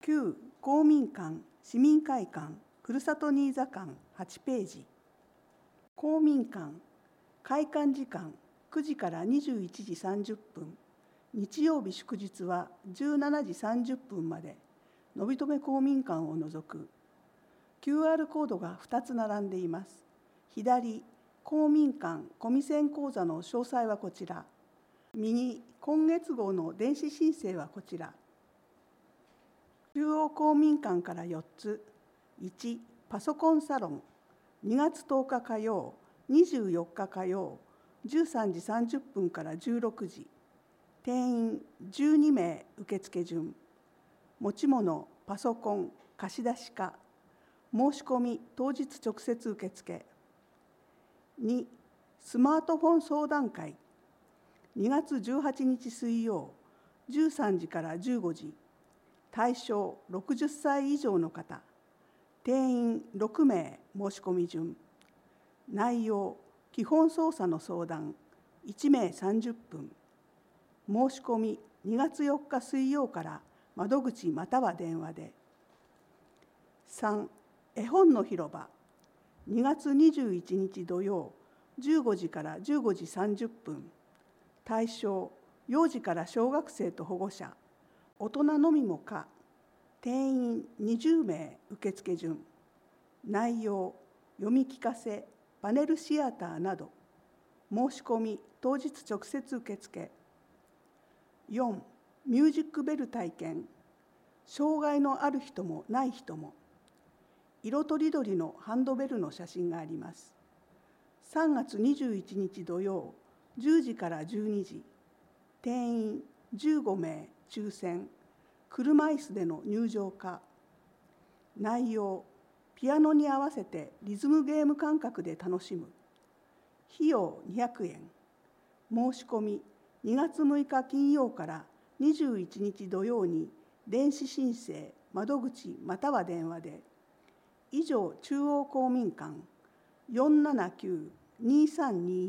旧公民館市民会館ふるさと新座館8ページ。公民館開館時間9時から21時30分、日曜日祝日は17時30分まで、のびとめ公民館を除く。QR コードが2つ並んでいます。左、公民館コミセン講座の詳細はこちら。右、今月号の電子申請はこちら。中央公民館から4つ。1、パソコンサロン。2月10日火曜、24日火曜、13時30分から16時。定員12名受付順。持ち物、パソコン、貸出か。申し込み当日直接受付。2、スマートフォン相談会。2月18日水曜、13時から15時。対象60歳以上の方。定員6名申し込み順。内容、基本操作の相談、1名30分。申し込み2月4日水曜から窓口または電話で。3、絵本の広場。2月21日土曜、15時から15時30分。対象、幼児から小学生と保護者。大人のみも可。定員20名受付順。内容、読み聞かせ、パネルシアターなど。申し込み当日直接受付。4、ミュージックベル体験。障害のある人もない人も。色とりどりのハンドベルの写真があります。3月21日土曜、10時から12時。定員15名抽選。車椅子での入場可。内容、ピアノに合わせてリズムゲーム感覚で楽しむ。費用200円。申し込み2月6日金曜から21日土曜に電子申請、窓口または電話で。以上、中央公民館 479-2321。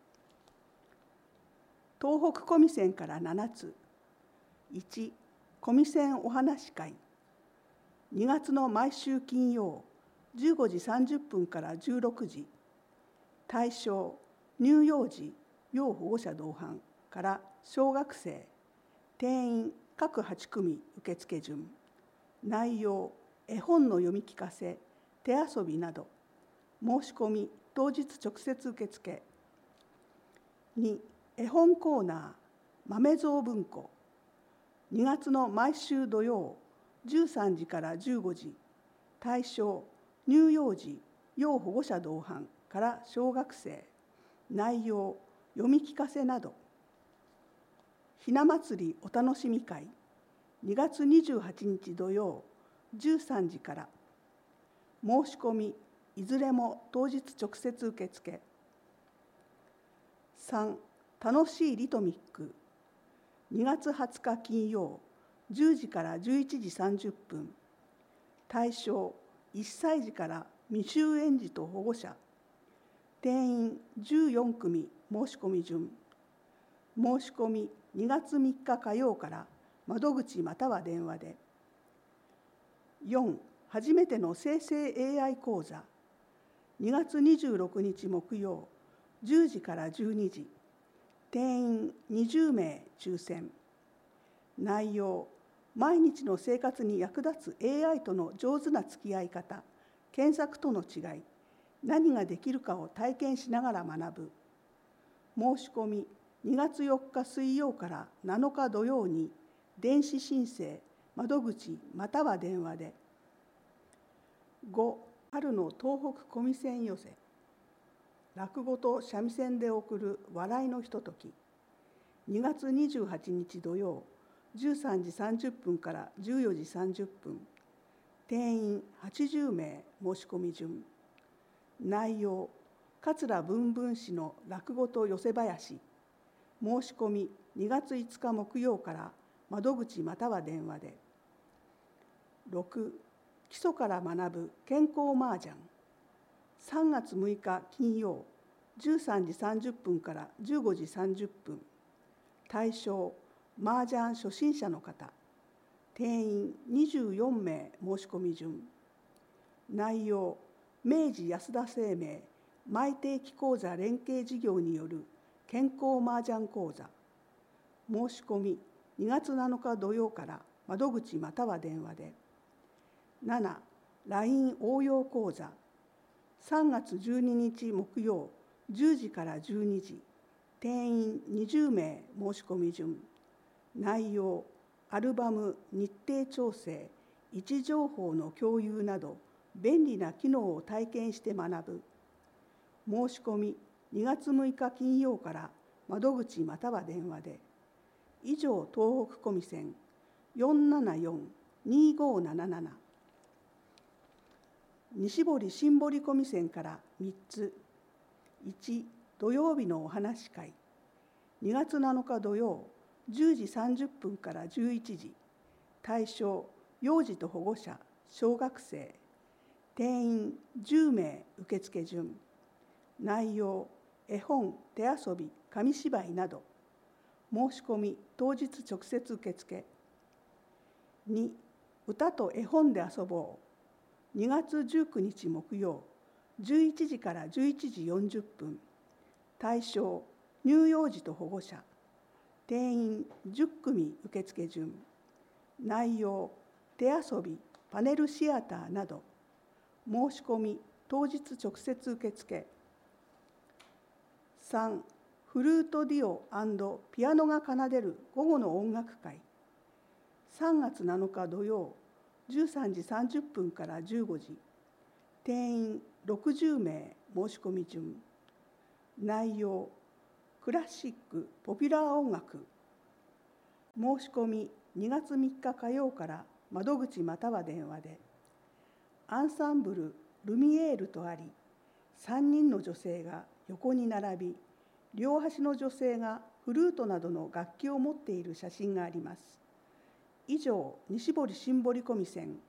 東北コミセンから7つ。1、コミセンお話会。2月の毎週金曜、15時30分から16時。対象、乳幼児、要保護者同伴から小学生。定員各8組受付順。内容、絵本の読み聞かせ、手遊びなど。申し込み当日直接受付。2、絵本コーナー、豆蔵文庫。2月の毎週土曜、13時から15時。対象、乳幼児、要保護者同伴から小学生。内容、読み聞かせなど。ひな祭りお楽しみ会。2月28日土曜、13時から。申し込みいずれも当日直接受付。3、楽しいリトミック。2月20日金曜、10時から11時30分。対象、1歳児から未就園児と保護者。定員14組申し込み順。申し込み2月3日火曜から窓口または電話で。4、初めての生成 AI 講座。2月26日木曜、10時から12時。定員20名抽選。内容、毎日の生活に役立つ AI との上手な付き合い方、検索との違い、何ができるかを体験しながら学ぶ。申し込み2月4日水曜から7日土曜に電子申請、窓口または電話で。5、春の東北コミセン寄せ。落語と三味線で送る笑いのひととき。2月28日土曜、13時30分から14時30分。定員80名申し込み順。内容、桂文文氏の落語と寄せ囃子。申し込み2月5日木曜から窓口または電話で。6、基礎から学ぶ健康麻雀。3月6日金曜、13時30分から15時30分。対象、麻雀初心者の方。 定員24名申し込み順。内容、明治安田生命毎定期講座連携事業による健康麻雀講座。申し込み2月7日土曜から窓口または電話で。7、LINE 応用講座。3月12日木曜10時から12時。定員20名申し込み順。内容、アルバム、日程調整、位置情報の共有など便利な機能を体験して学ぶ。申し込み2月6日金曜から窓口または電話で。以上、東北コミセン 474-2577。西堀新堀コミセンから3つ。1、土曜日のお話し会。2月7日土曜10時30分から11時。対象、幼児と保護者、小学生。定員10名受付順。内容、絵本、手遊び、紙芝居など。申し込み当日直接受付。2、歌と絵本で遊ぼう。2月19日木曜11時から11時40分。対象、乳幼児と保護者。定員10組受付順。内容、手遊び、パネルシアターなど。申し込み当日直接受付。3、フルートデュオ&ピアノが奏でる午後の音楽会。3月7日土曜13時30分から15時。定員60名申し込み順。内容、クラシック・ポピュラー音楽。申し込み2月3日火曜から窓口または電話で。アンサンブル・ルミエールとあり、3人の女性が横に並び、両端の女性がフルートなどの楽器を持っている写真があります。以上、西堀新堀コミセン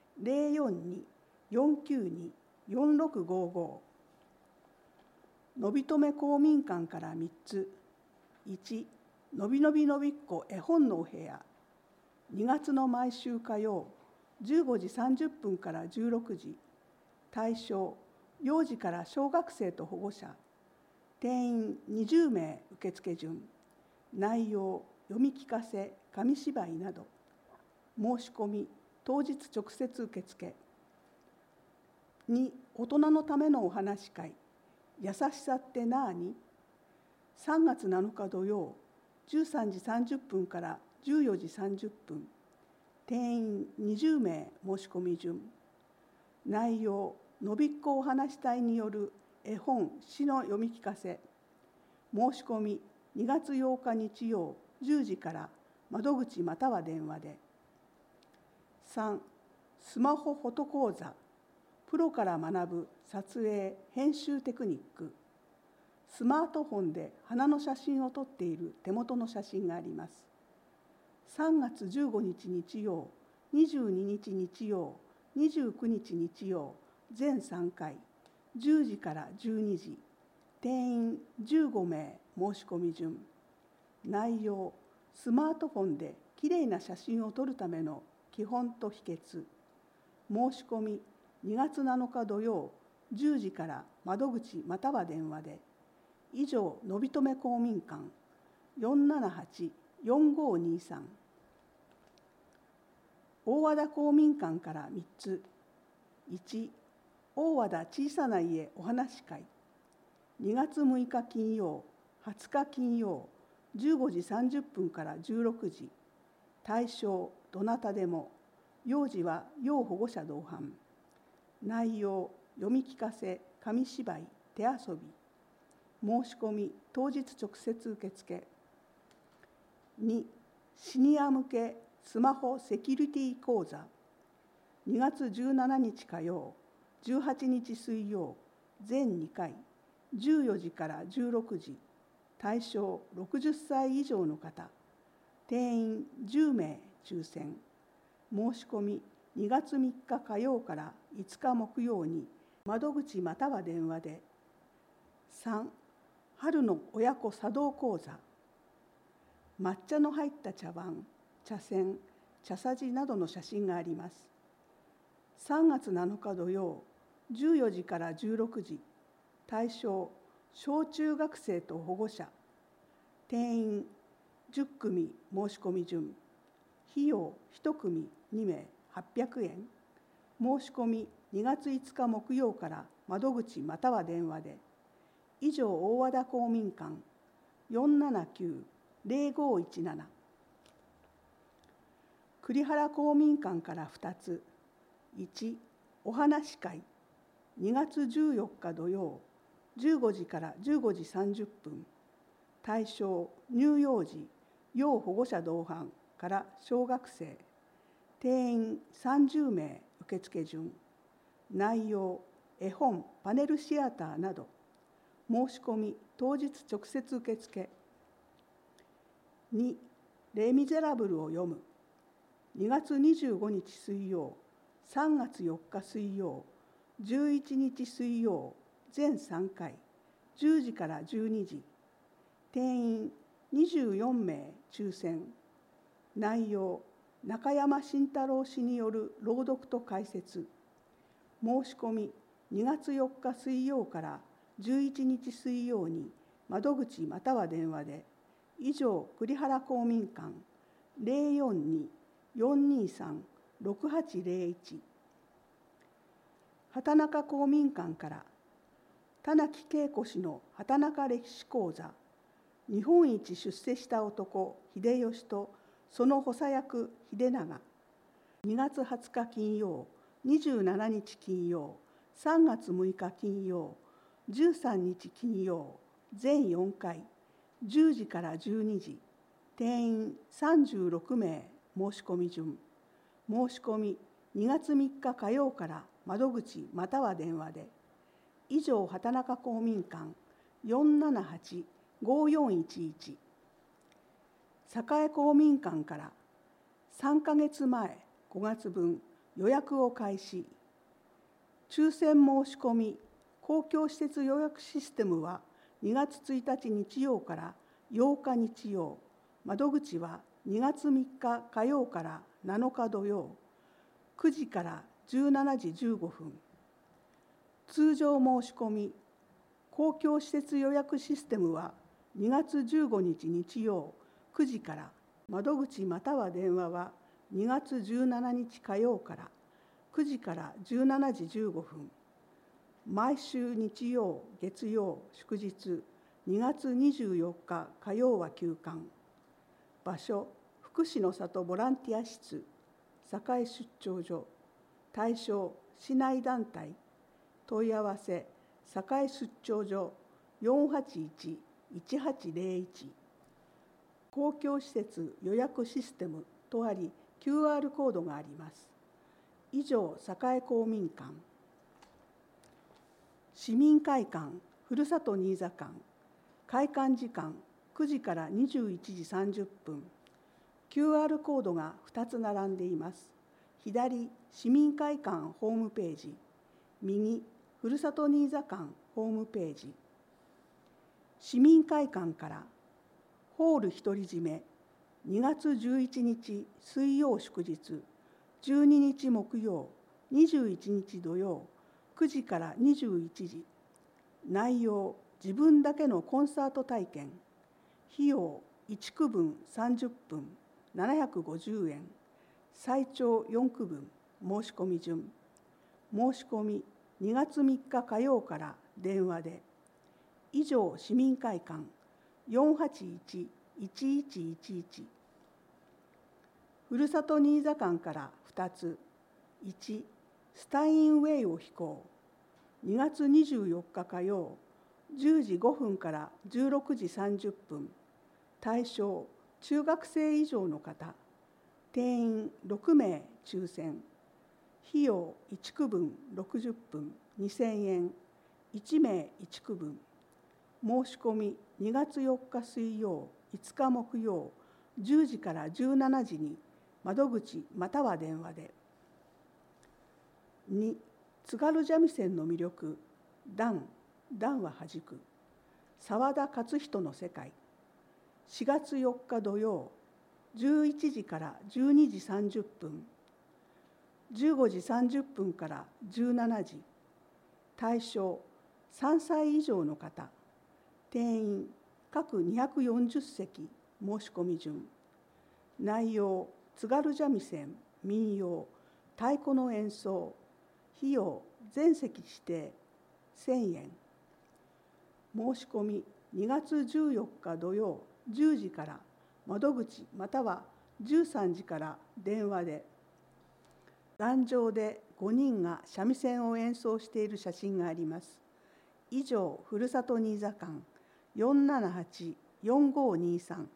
042-492-4655。のびとめ公民館から3つ。1、のびのびのびっこ絵本のお部屋。2月の毎週火曜15時30分から16時。対象、幼児から小学生と保護者。定員20名受付順。内容、読み聞かせ、紙芝居など。申し込み当日直接受付。2、大人のためのお話し会。優しさってなーに。3月7日土曜13時30分から14時30分。定員20名申し込み順。内容、のびっこお話し隊による絵本詩の読み聞かせ。申し込み2月8日日曜10時から窓口または電話で。3、スマホフォト講座。プロから学ぶ撮影・編集テクニック。スマートフォンで花の写真を撮っている手元の写真があります。3月15日日曜、22日日曜、29日日曜、全3回、10時から12時。定員15名申し込み順。内容、スマートフォンできれいな写真を撮るための基本と秘訣。申し込み2月7日土曜10時から窓口または電話で。以上、のびとめ公民館 478-4523。大和田公民館から3つ。1、大和田小さな家お話し会。2月6日金曜、20日金曜、15時30分から16時。対象、どなたでも。幼児は要保護者同伴。内容、読み聞かせ、紙芝居、手遊び。申し込み当日直接受付。2、シニア向けスマホセキュリティ講座。2月17日火曜、18日水曜、全2回、14時から16時。対象60歳以上の方。定員10名抽選。申し込み2月3日火曜から5日木曜に窓口または電話で。3、春の親子茶道講座。抹茶の入った茶碗、茶筅、 茶さじなどの写真があります。3月7日土曜、14時から16時、対象、小中学生と保護者、定員10組申し込み順、費用1組2名800円、申し込み2月5日木曜から窓口または電話で、以上大和田公民館 479-0517。栗原公民館から2つ。1、お話会、2月14日土曜、15時から15時30分。対象、乳幼児、要保護者同伴から小学生。定員30名受付順。内容、絵本、パネルシアターなど。申し込み、当日直接受付。2、レ・ミゼラブルを読む。2月25日水曜、3月4日水曜、11日水曜、全3回、10時から12時。定員24名抽選。内容、中山慎太郎氏による朗読と解説。申し込み、2月4日水曜から11日水曜に窓口または電話で、以上栗原公民館 042-423-6801。畑中公民館から田中恵子氏の畑中歴史講座、日本一出世した男秀吉とその補佐役秀長、2月20日金曜、27日金曜、3月6日金曜、13日金曜、全4回、10時から12時。定員36名申し込み順。申し込み2月3日火曜から窓口または電話で。以上畑中公民館 478-5411。栄公民館から3ヶ月前5月分予約を開始。抽選申し込み公共施設予約システムは2月1日日曜から8日日曜。窓口は2月3日火曜から7日土曜。9時から17時15分。通常申し込み公共施設予約システムは2月15日日曜9時から。窓口または電話は2月17日火曜から9時から17時15分。毎週日曜、月曜、祝日、2月24日火曜は休館。場所、福祉の里ボランティア室、栄出張所。対象、市内団体。問い合わせ、栄出張所 481-1801。公共施設予約システムとあり、QR コードがあります。以上、栄公民館。市民会館、ふるさと新座館。開館時間9時から21時30分。QR コードが2つ並んでいます。左、市民会館ホームページ。右、ふるさと新座館ホームページ。市民会館からホール独り占め2月11日水曜祝日、12日木曜、21日土曜、9時から21時。内容、自分だけのコンサート体験。費用、1区分30分、750円。最長4区分、申し込み順。申し込み2月3日火曜から電話で。以上、市民会館 481-1111。ふるさと新座館から2つ。1、スタインウェイを飛行。2月24日火曜、10時5分から16時30分。対象、中学生以上の方。定員6名抽選。費用1区分60分2000円。1名1区分。申し込み2月4日水曜、5日木曜、10時から17時に窓口または電話で。2、津軽三味線の魅力。段ははじく。澤田勝人の世界。4月4日土曜、 11時から12時30分、15時30分から17時。対象3歳以上の方。定員各240席。申し込み順。内容津軽三味線、民謡、太鼓の演奏。費用全席指定1000円。申し込み2月14日土曜10時から窓口または13時から電話で。壇上で5人が三味線を演奏している写真があります。以上、ふるさと新座館478-4523